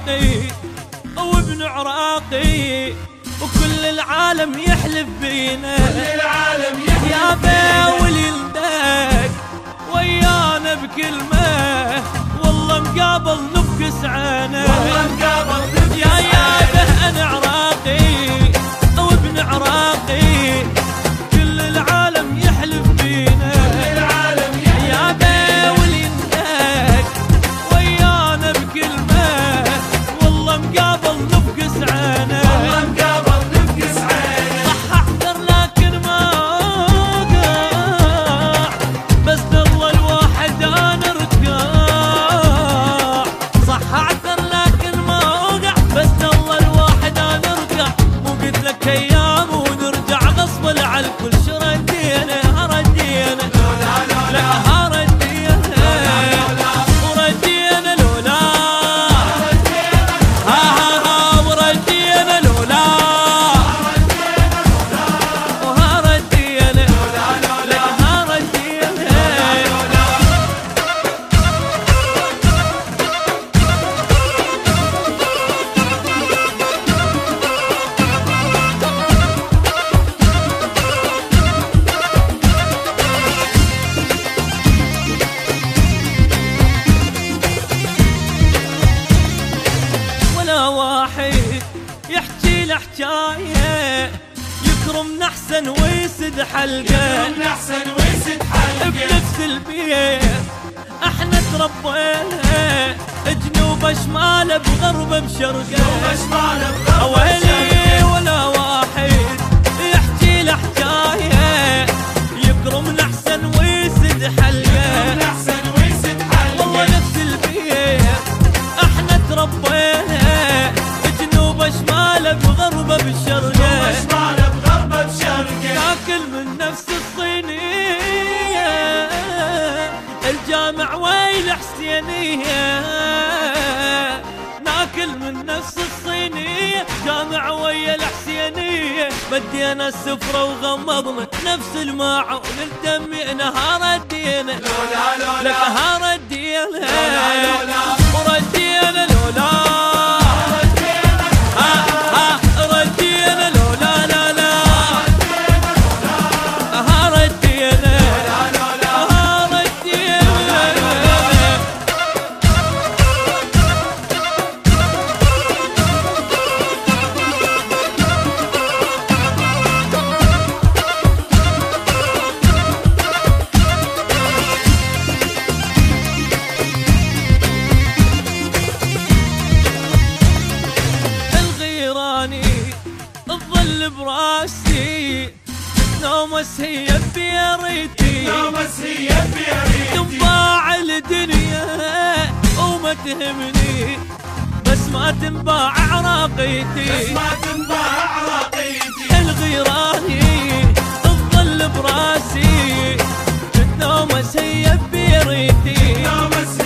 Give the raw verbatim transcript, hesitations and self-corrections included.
عراقي وابن عراقي وكل العالم يحلف بينا، كل العالم يحلف يا بي وليلدك ويانا بكلمة والله مقابل نفكس عينه، والله مقابل نفكس يا يا به انا عراقي وابن عراقي كل العالم يحلف بينا، كل العالم يحلف يا بي وليلدك ويانا بكلمة والله مقابل نفكس عينه، والله مقابل نفكس عينه. صح احذر لكن ما اوقع بس والله الواحد انا ركاع، صح اعذر لكن ما اوقع بس والله الواحد انا ركاع، مو قلت لك ايام ونرجع غصب على الكل شو ردينا ردينا لا هردينا وردينا لولا ها ها ها وردينا لولا وهردينا لا هردينا. ولا واحد يحكي له حكايه يكرمنا احسن ويسد حلقه، من احسن ويسد حلقه بنفس البيت احنا تربينا جنوب شمال بغرب بشرقه، وشماله بغرب ويلي ولا واحد يحكي له حكايه يكرمنا احسن ويسد حلقه، من احسن ويسد حلقه والله نفس البيت احنا تربينا جنوب شمال بغرب بشرقه، وشماله بغرب بشرقه. ناكل من نفس الصينيه الجامع ويل حسينيه، ناكل من نفس الصينيه جامع ويا الحسينيه، بدينا السفره وغمضنا نفس الماعون الدمينا هردينا لولا لولا لك هردينا لولا لولا وردينا لولا ها ها ردينا لولا لا لا هردينا هردينا. الغيراني تظل براسي نومس هي بيريتي نومس هي بيريتي تنباع الدنيا وما تهمني بس ما تنباع عراقيتي، بس ما تنباع عراقيتي. الغيراني تظل براسي نومس هي بيريتي نومس